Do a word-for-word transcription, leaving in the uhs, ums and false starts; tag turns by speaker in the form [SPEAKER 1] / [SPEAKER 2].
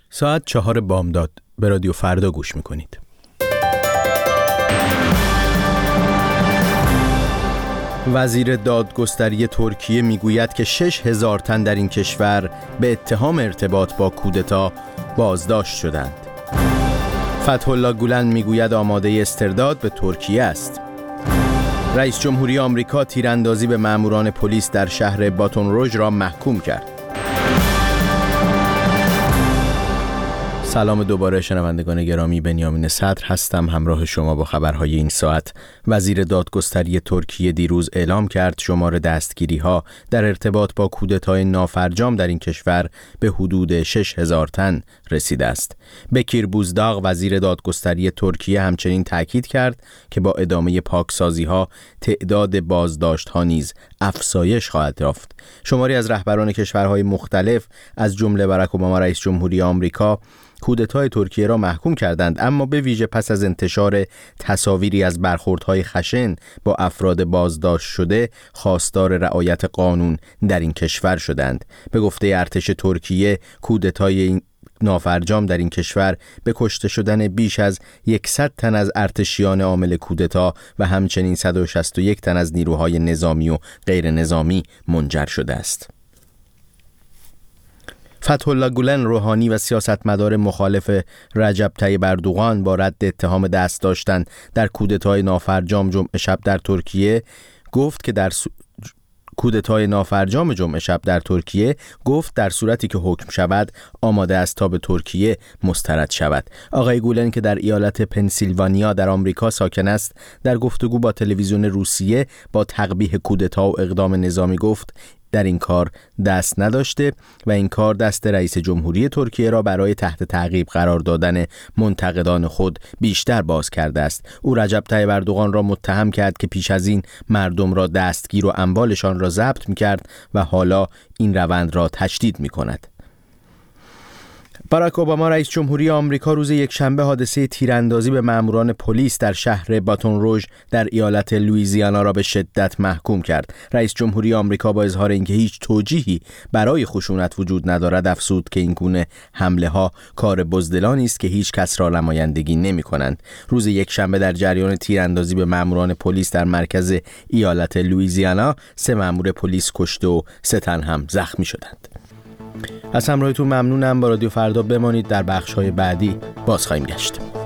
[SPEAKER 1] ساعت چهار بامداد به رادیو فردا گوش میکنید. وزیر دادگستری ترکیه میگوید که شش هزار تن در این کشور به اتهام ارتباط با کودتا بازداشت شدند. فتح الله گولن میگوید آماده استرداد به ترکیه است. رئیس جمهوری آمریکا تیراندازی به ماموران پلیس در شهر باتون روژ را محکوم کرد. سلام دوباره شنوندگان گرامی، بنیامین صدر هستم همراه شما با خبرهای این ساعت. وزیر دادگستری ترکیه دیروز اعلام کرد شمار دستگیری‌ها در ارتباط با کودتای نافرجام در این کشور به حدود شش هزار تن رسیده است. بکیر بوزداغ وزیر دادگستری ترکیه همچنین تاکید کرد که با ادامه پاکسازی‌ها تعداد بازداشت‌ها نیز افزایش خواهد یافت. شماری از رهبران کشورهای مختلف از جمله باراک اوباما رئیس جمهوری آمریکا کودتای ترکیه را محکوم کردند، اما به ویژه پس از انتشار تصاویری از برخوردهای خشن با افراد بازداشت شده خواستار رعایت قانون در این کشور شدند. به گفته ارتش ترکیه کودتای این نافرجام در این کشور به کشته شدن بیش از صد تن از ارتشیان عامل کودتا و همچنین صد و شصت و یک تن از نیروهای نظامی و غیر نظامی منجر شده است. فتح الله گولن روحانی و سیاستمدار مخالف رجب طیب اردوغان با رد اتهام دست داشتن در کودتای نافرجام جمعه شب در ترکیه گفت که در سو... کودتای نافرجام جمعه شب در ترکیه گفت در صورتی که حکم شود آماده است تا به ترکیه مسترد شود. آقای گولن که در ایالت پنسیلوانیا در آمریکا ساکن است در گفتگو با تلویزیون روسیه با تقبیح کودتا و اقدام نظامی گفت در این کار دست نداشته و این کار دست رئیس جمهوری ترکیه را برای تحت تعقیب قرار دادن منتقدان خود بیشتر باز کرده است. او رجب طیب اردوغان را متهم کرد که پیش از این مردم را دستگیر و اموالشان را ضبط می‌کرد و حالا این روند را تشدید می‌کند. باراک اوباما رئیس جمهوری آمریکا روز یکشنبه حادثه تیراندازی به ماموران پلیس در شهر باتون روژ در ایالت لوئیزیانا را به شدت محکوم کرد. رئیس جمهوری آمریکا با اظهار اینکه هیچ توجیهی برای خشونت وجود ندارد افزود که این گونه حمله ها کار بزدلانی است که هیچ کس را نمایندگی نمی‌کنند. روز یکشنبه در جریان تیراندازی به ماموران پلیس در مرکز ایالت لوئیزیانا سه مامور پلیس کشته و سه تن هم زخمی شدند. از همراهیتون ممنونم. با رادیو فردا بمانید، در بخش‌های بعدی باز خواهیم گشت.